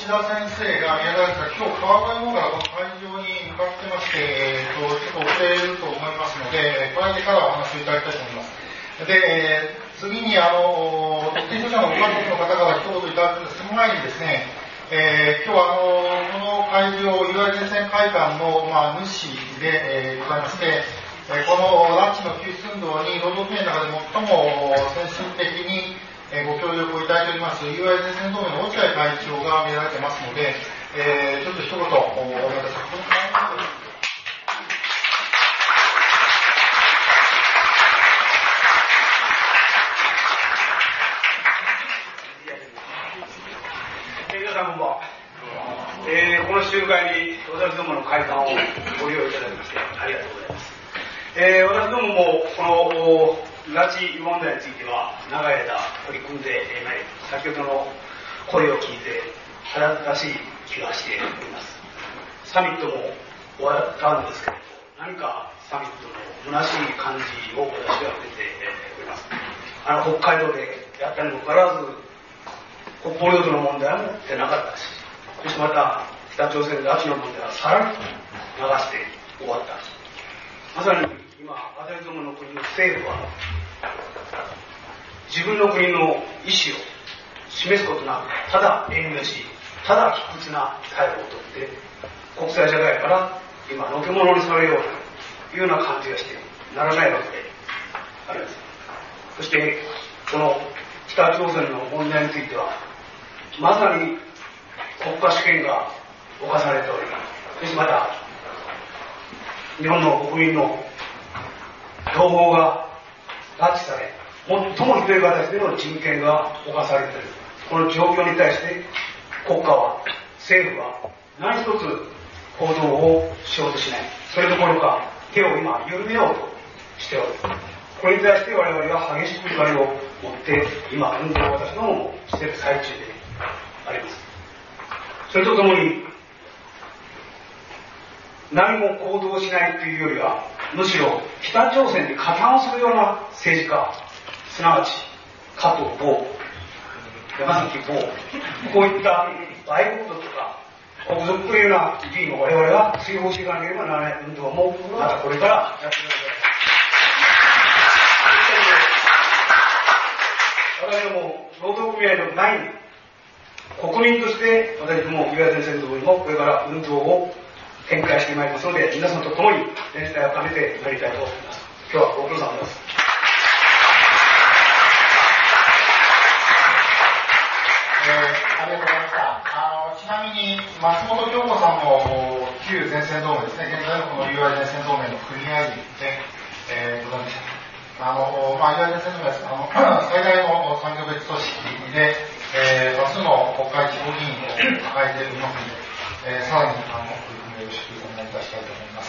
岸田先生が宮崎さん、今日川越の方からこの会場に向かってまして、ちょっと遅れると思いますので、加えてからお話をいただきたいと思います。で、次に特定著者のご家族の方から一言いただくんです。その前にですね、今日この会場、岩井前線会館の、主で、ございまして、この拉致の救出運動に労働組合の中で最も先進的にご協力をいただいております岩井前線同盟の落合会長が見られてますので、ちょっと一言お願いいたします。 皆さんこんばんは。この集会に私どもの会館をご利用いただきましてありがとうございます。私どももこの拉致問題については長い間取り組んでまいり、先ほどの声を聞いて腹立たしい気がしております。サミットも終わったんですけれど、何かサミットの虚しい感じを私は受けております。北海道でやったにもかかわらず北方領土の問題も出なかったし、そしてまた北朝鮮拉致の問題はさらに流して終わった。まさに今、私どもの国の政府は自分の国の意思を示すことなく、ただ遠慮し、ただ卑屈な態度をとって国際社会から今のけ者にされようというような感じがしてならないわけであります。そしてこの北朝鮮の問題についてはまさに国家主権が侵されており、そしてまた日本の国民の同胞が拉致され、最もひどい形での人権が侵されているこの状況に対して国家は、政府は何一つ行動をしようとしない。それどころか手を今緩めようとしておる。これに対して我々は激しく怒りを持って今運動を私どももしている最中であります。それとともに何も行動しないというよりは、むしろ北朝鮮に加担をするような政治家、すなわち加藤剛、山崎剛、こういった外国族とか国族というような議員を我々は追放していかなければならない運動もまたこれからやってください。私ども労働組合の内に国民として私ども岩井先生ともこれから運動を展開してまいりますので、皆さんと共に連帯を深めてまいりたいと思います。今日はご苦労様です。 ありがとうございました。ちなみに松本京子さんも旧前線同盟ですね、現在のこの岩井前線同盟の組合員で、ございました。岩井前線同盟は最大の産業別組織で、多数の国会地方議員を抱えているので、さらに取り組みをよろしくお願いいたしたいと思います。